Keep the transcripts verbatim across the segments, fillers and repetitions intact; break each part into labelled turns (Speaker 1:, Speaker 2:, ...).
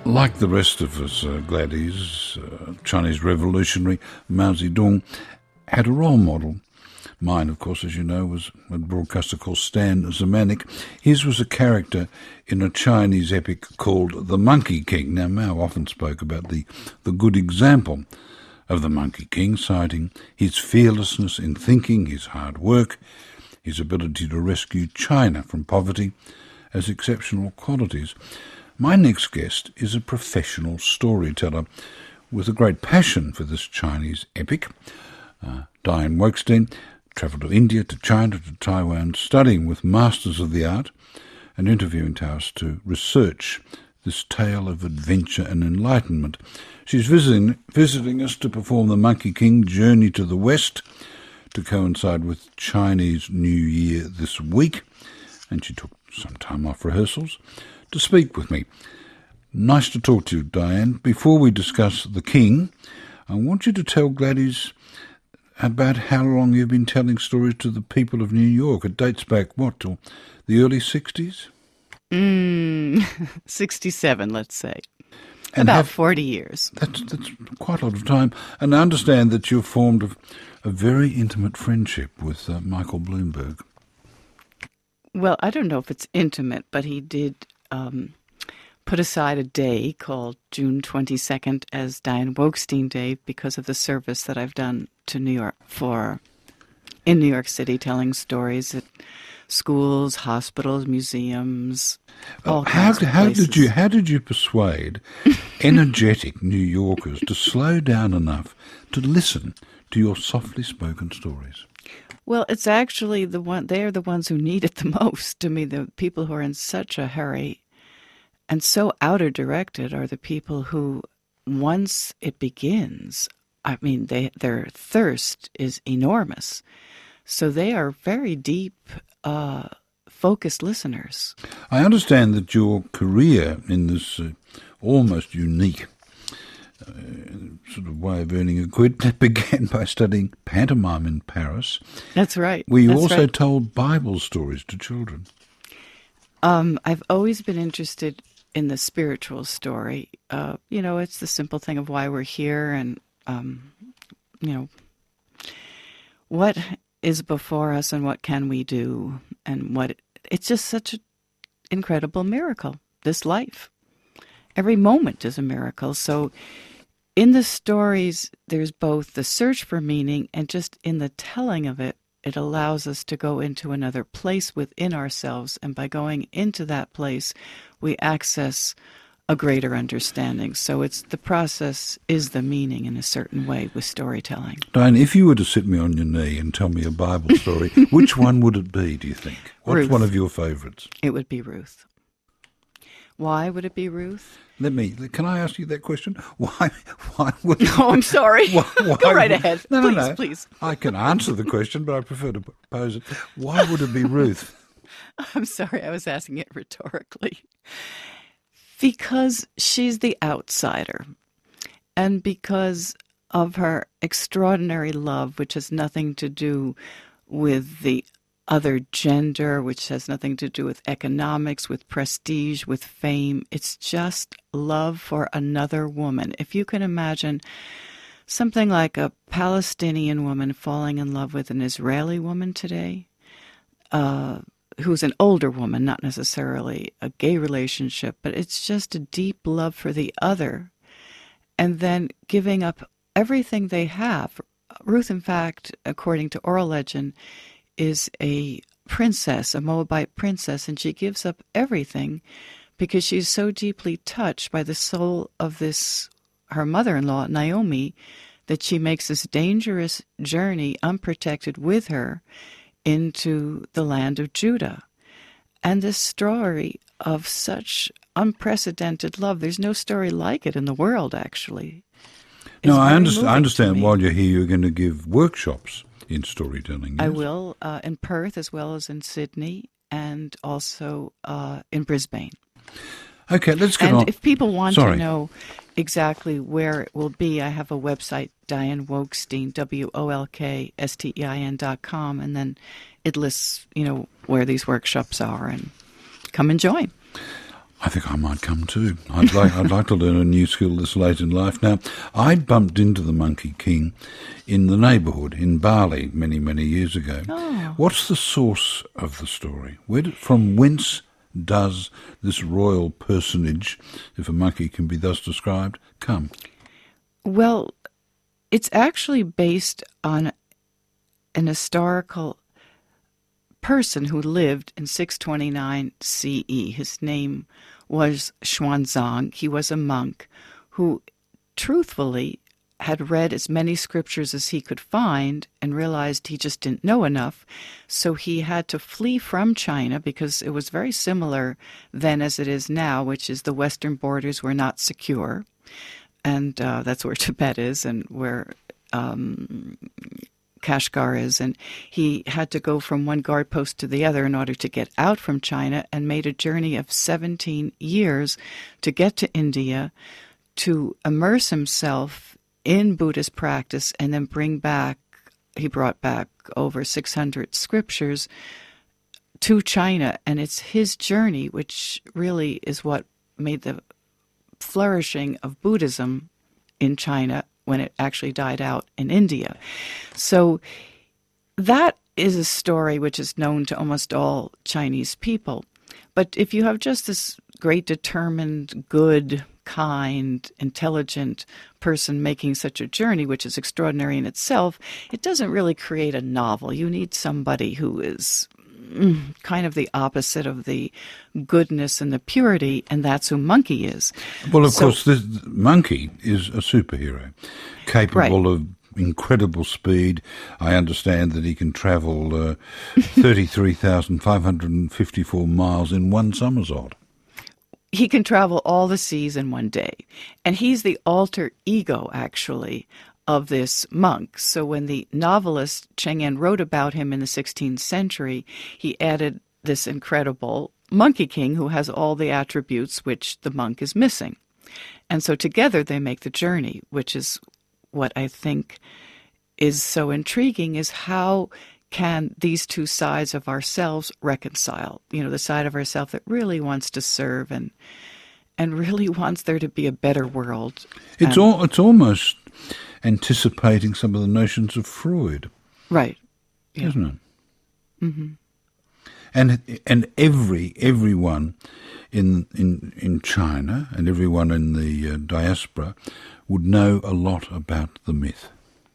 Speaker 1: Like the rest of us, uh, Gladys, uh, Chinese revolutionary Mao Zedong, had a role model. Mine, of course, as you know, was a broadcaster called Stan Zemanek. His was a character in a Chinese epic called The Monkey King. Now, Mao often spoke about the, the good example of the Monkey King, citing his fearlessness in thinking, his hard work, his ability to rescue China from poverty as exceptional qualities. My next guest is a professional storyteller with a great passion for this Chinese epic. Uh, Diane Wokestein travelled to India, to China, to Taiwan, studying with masters of the art and interviewing Taoists to research this tale of adventure and enlightenment. She's visiting, visiting us to perform the Monkey King Journey to the West to coincide with Chinese New Year this week, and she took some time off rehearsals to speak with me. Nice to talk to you, Diane. Before we discuss the King, I want you to tell Gladys about how long you've been telling stories to the people of New York. It dates back, what, till the early sixties?
Speaker 2: Mm, sixty-seven, let's say.
Speaker 1: And
Speaker 2: About
Speaker 1: have,
Speaker 2: forty years.
Speaker 1: That's, that's quite a lot of time. And I understand that you've formed a, a very intimate friendship with uh, Michael Bloomberg.
Speaker 2: Well, I don't know if it's intimate, but he did um, put aside a day called June twenty-second as Diane Wokestein Day because of the service that I've done to New York for in New York City, telling stories at schools, hospitals, museums. All
Speaker 1: how
Speaker 2: kinds of
Speaker 1: how
Speaker 2: places.
Speaker 1: did you how did you persuade energetic New Yorkers to slow down enough to listen to your softly spoken stories?
Speaker 2: Well, it's actually the one, they're the ones who need it the most. To me, the people who are in such a hurry and so outer directed are the people who, once it begins, I mean, they, their thirst is enormous. So they are very deep, uh, focused listeners.
Speaker 1: I understand that your career in this uh, almost unique Uh, sort of way of earning a quid began by studying pantomime in Paris.
Speaker 2: That's right.
Speaker 1: Where you
Speaker 2: That's
Speaker 1: also
Speaker 2: right.
Speaker 1: told Bible stories to children.
Speaker 2: Um, I've always been interested in the spiritual story. Uh, you know, it's the simple thing of why we're here and, um, you know, what is before us and what can we do and what, it's just such an incredible miracle, this life. Every moment is a miracle. So in the stories, there's both the search for meaning and just in the telling of it, it allows us to go into another place within ourselves. And by going into that place, we access a greater understanding. So it's the process is the meaning in a certain way with storytelling.
Speaker 1: Diane, if you were to sit me on your knee and tell me a Bible story, which one would it be, do you think? What's
Speaker 2: Ruth.
Speaker 1: one of your favourites?
Speaker 2: It would be Ruth. Why would it be Ruth?
Speaker 1: Let me, can I ask you that question? Why, why would
Speaker 2: Oh, I'm sorry.
Speaker 1: Why, why
Speaker 2: Go right
Speaker 1: would-
Speaker 2: ahead.
Speaker 1: No,
Speaker 2: please,
Speaker 1: no, no.
Speaker 2: please.
Speaker 1: I can answer the question, but I prefer to pose it. Why would it be Ruth?
Speaker 2: I'm sorry, I was asking it rhetorically. Because she's the outsider, and because of her extraordinary love, which has nothing to do with the other gender, which has nothing to do with economics, with prestige, with fame. It's just love for another woman. If you can imagine something like a Palestinian woman falling in love with an Israeli woman today, uh, who's an older woman, not necessarily a gay relationship, but it's just a deep love for the other, and then giving up everything they have. Ruth, in fact, according to oral legend, is a princess, a Moabite princess, and she gives up everything because she's so deeply touched by the soul of this, her mother-in-law, Naomi, that she makes this dangerous journey unprotected with her into the land of Judah. And this story of such unprecedented love, there's no story like it in the world, actually. It's
Speaker 1: No, I,
Speaker 2: very
Speaker 1: underst-
Speaker 2: moving
Speaker 1: I
Speaker 2: to
Speaker 1: understand
Speaker 2: me.
Speaker 1: while you're here you're going to give workshops in storytelling.
Speaker 2: I
Speaker 1: yes?
Speaker 2: will, uh, in Perth as well as in Sydney and also uh, in Brisbane.
Speaker 1: Okay, let's get
Speaker 2: And
Speaker 1: on.
Speaker 2: if people want
Speaker 1: Sorry.
Speaker 2: to know exactly where it will be, I have a website, Diane Wokestein, W O L K S T E I N dot com, and then it lists, you know, where these workshops are, and come and join.
Speaker 1: I think I might come too. I'd like I'd like to learn a new skill this late in life. Now, I bumped into the Monkey King in the neighbourhood in Bali many, many years ago.
Speaker 2: Oh.
Speaker 1: What's the source of the story? Where did, from whence does this royal personage, if a monkey can be thus described, come?
Speaker 2: Well, it's actually based on an historical person who lived in six twenty-nine C E. His name was Xuanzang. He was a monk who truthfully had read as many scriptures as he could find and realized he just didn't know enough. So he had to flee from China because it was very similar then as it is now, which is the western borders were not secure. And uh, that's where Tibet is and where um, Kashgar is. And he had to go from one guard post to the other in order to get out from China, and made a journey of seventeen years to get to India, to immerse himself in Buddhist practice, and then bring back, he brought back over six hundred scriptures to China. And it's his journey which really is what made the flourishing of Buddhism in China when it actually died out in India. So that is a story which is known to almost all Chinese people. But if you have just this great, determined, good, kind, intelligent person making such a journey, which is extraordinary in itself, it doesn't really create a novel. You need somebody who is kind of the opposite of the goodness and the purity, and that's who Monkey is.
Speaker 1: Well, of
Speaker 2: so,
Speaker 1: course, this Monkey is a superhero, capable
Speaker 2: right.
Speaker 1: of incredible speed. I understand that he can travel uh, thirty-three thousand five hundred fifty-four miles in one somersault.
Speaker 2: He can travel all the seas in one day. And he's the alter ego, actually, of this monk. So when the novelist Cheng Yen wrote about him in the sixteenth century, he added this incredible Monkey King who has all the attributes which the monk is missing. And so together they make the journey, which is what I think is so intriguing, is how can these two sides of ourselves reconcile? You know, the side of ourselves that really wants to serve and and really wants there to be a better world.
Speaker 1: It's
Speaker 2: and,
Speaker 1: all it's almost anticipating some of the notions of Freud,
Speaker 2: right? Yeah.
Speaker 1: Isn't it?
Speaker 2: Mm-hmm.
Speaker 1: And and every everyone in in in China and everyone in the uh, diaspora would know a lot about the myth.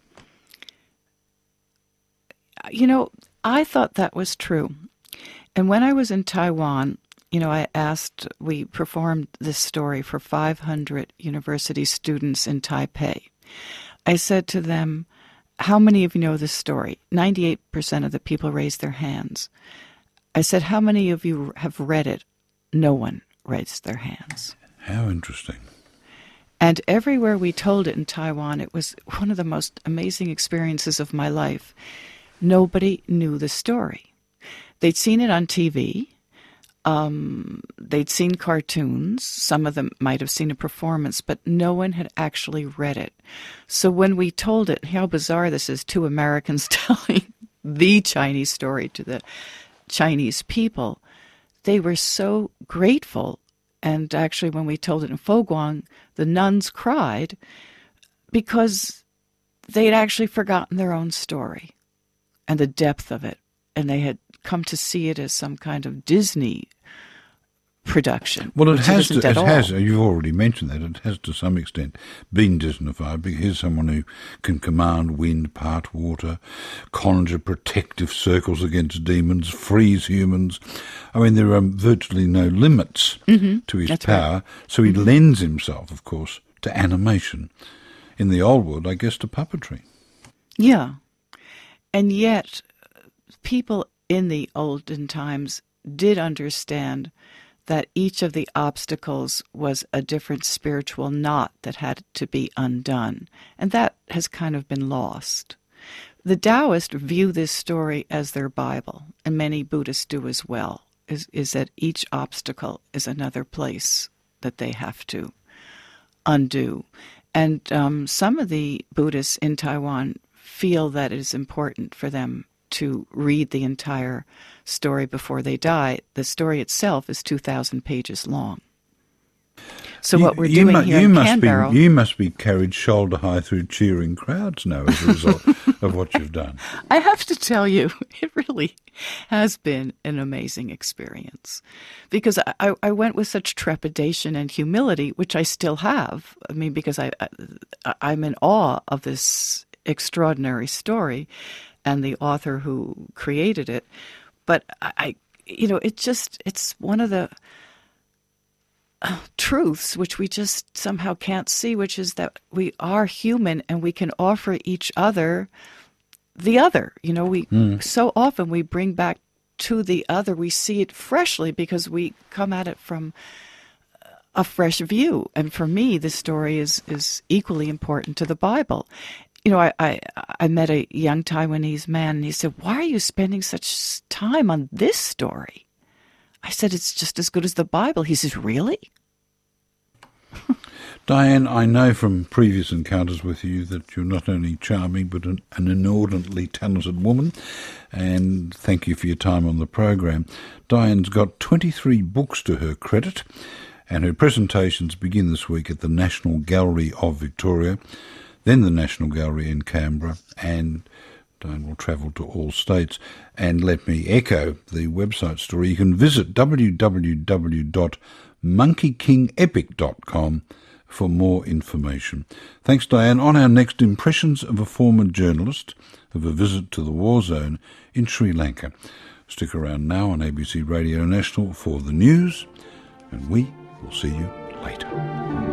Speaker 2: You know, I thought that was true. And when I was in Taiwan, you know, I asked, we performed this story for five hundred university students in Taipei. I said to them, how many of you know this story? ninety-eight percent of the people raised their hands. I said, how many of you have read it? No one raised their hands.
Speaker 1: How interesting.
Speaker 2: And everywhere we told it in Taiwan, it was one of the most amazing experiences of my life. Nobody knew the story. They'd seen it on T V. Um, they'd seen cartoons. Some of them might have seen a performance, but no one had actually read it. So when we told it, how bizarre this is, two Americans telling the Chinese story to the Chinese people, they were so grateful. And actually, when we told it in Foguang, the nuns cried because they'd actually forgotten their own story and the depth of it. And they had come to see it as some kind of Disney production.
Speaker 1: Well, it has to, it
Speaker 2: all.
Speaker 1: has, you've already mentioned that, it has to some extent been Disneyfied, because here's someone who can command wind, part water, conjure protective circles against demons, freeze humans. I mean, there are virtually no limits mm-hmm. to his That's power, right. so he mm-hmm. lends himself, of course, to animation. In the old world, I guess, to puppetry.
Speaker 2: Yeah. And yet, people in the olden times did understand that each of the obstacles was a different spiritual knot that had to be undone. And that has kind of been lost. The Taoists view this story as their Bible, and many Buddhists do as well, is, is that each obstacle is another place that they have to undo. And um, some of the Buddhists in Taiwan feel that it is important for them to read the entire story before they die. The story itself is two thousand pages long. So
Speaker 1: you,
Speaker 2: what we're
Speaker 1: you
Speaker 2: doing
Speaker 1: mu-
Speaker 2: here
Speaker 1: you
Speaker 2: in
Speaker 1: must
Speaker 2: Canberra...
Speaker 1: Be, you must be carried shoulder high through cheering crowds now as a result of what you've done.
Speaker 2: I have to tell you, it really has been an amazing experience, because I, I went with such trepidation and humility, which I still have. I mean, because I, I, I'm in awe of this extraordinary story and the author who created it. But I, you know, it just, it's one of the uh, truths which we just somehow can't see, which is that we are human and we can offer each other the other. You know, we mm. so often we bring back to the other, we see it freshly because we come at it from a fresh view. And for me, this story is, is equally important to the Bible. You know, I, I, I met a young Taiwanese man, and he said, "Why are you spending such time on this story?" I said, "It's just as good as the Bible." He says, "Really?"
Speaker 1: Diane, I know from previous encounters with you that you're not only charming but an, an inordinately talented woman, and thank you for your time on the program. Diane's got twenty-three books to her credit, and her presentations begin this week at the National Gallery of Victoria, then the National Gallery in Canberra, and Diane will travel to all states. And let me echo the website story. You can visit w w w dot monkey king epic dot com for more information. Thanks, Diane. On our next, impressions of a former journalist of a visit to the war zone in Sri Lanka. Stick around now on A B C Radio National for the news, and we will see you later.